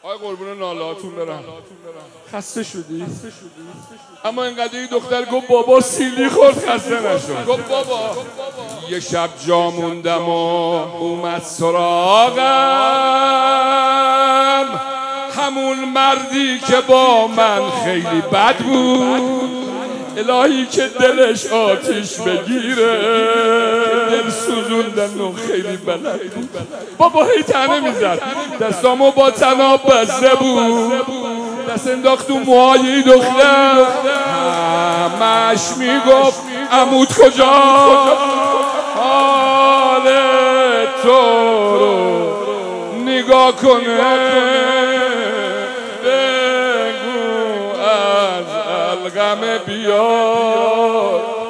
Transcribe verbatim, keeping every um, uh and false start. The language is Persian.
آی قربون نالهاتون برم. خسته شدی؟ اما اینقدر این دختر گفت بابا سیلی خورد خسته نشد. گفت بابا یه شب جا موندم و اومد سراغم همون مردی که با من خیلی بد بود، الهی که دلش آتیش بگیره، دل سوزوندن و خیلی بلد بود. بابا هی تنه میزد، دستامو با تناب بسته بود، دست انداخت تو موهای دختر، همش میگفت عمود کجا حال تو رو نگاه کنه، بگو از الغم بیار